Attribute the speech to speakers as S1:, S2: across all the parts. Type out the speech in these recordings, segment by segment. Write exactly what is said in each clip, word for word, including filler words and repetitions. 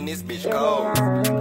S1: and this bitch cold.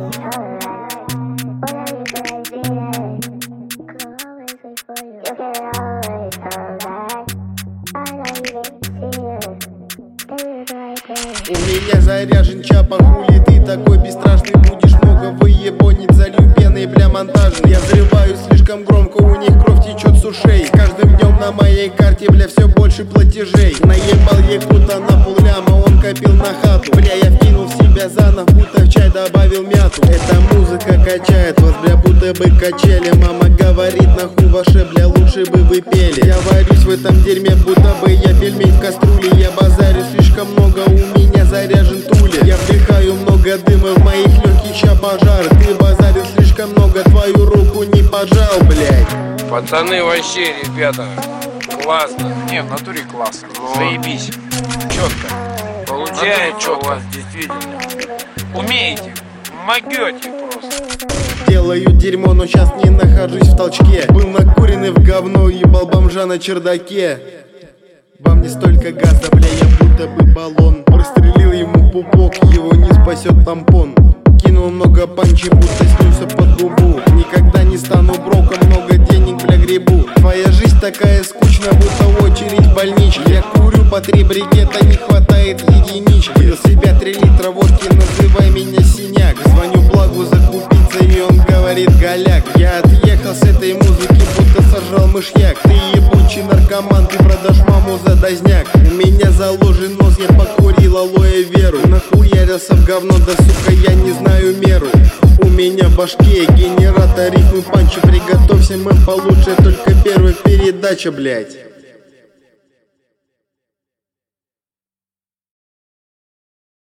S2: У меня заряжен чапа, хули ты такой бесстрашный будешь много выебонить, залью пеной бля монтажный. Я взрываю слишком громко, у них кровь течет с ушей. Каждым днем на моей карте бля все больше платежей. Наебал якута на полляма, он копил на хату. Бля, я вкинул в себя заново, будто в чай добавил мяту. Эта музыка качает вас, бля, будто бы качели. Мама говорит, нахуй ваше, бля, лучше бы вы пели. Я варюсь в этом дерьме, будто бы я пельмень в кастрюле. Я базарю слишком много, у меня заряжен тули. Я вдыхаю много дыма, в моих легких ща пожар. Ты базарил слишком много, твою руку не пожал, блядь.
S3: Пацаны, вообще, ребята, классно.
S4: Не, в натуре классно.
S3: Но...
S4: Заебись. Четко.
S3: Получается
S4: четко.
S3: у вас действительно.
S4: Умеете. Могете просто.
S2: Делаю дерьмо, но сейчас не нахожусь в толчке. Был накуренный в говно, ебал бомжа на чердаке. Во мне столько газа, бля, я будто бы баллон. Прострелил ему пупок, его не спасет тампон. Кинул много панчи, будто снился под губу. Никогда не стану броком, много денег, бля, грибу. Твоя жизнь такая скучная, будто очередь в больничке. Я курю по три брикета, не хватает единички. Пил себя три литра водки, называй меня синяк. Звоню Благу закупиться, и он говорит голяк. Я отъехал с этой музыки, будто сожрал мышьяк. Ты ебучий наркоман, ты продашь маму за дозняк. У меня заложен нос, я покурил алоэ веру. Нахуярился в говно, да сука, я не знаю меру. У меня в башке генератор рифмы панчи. Приготовься, мы получше, только первая передача, блять.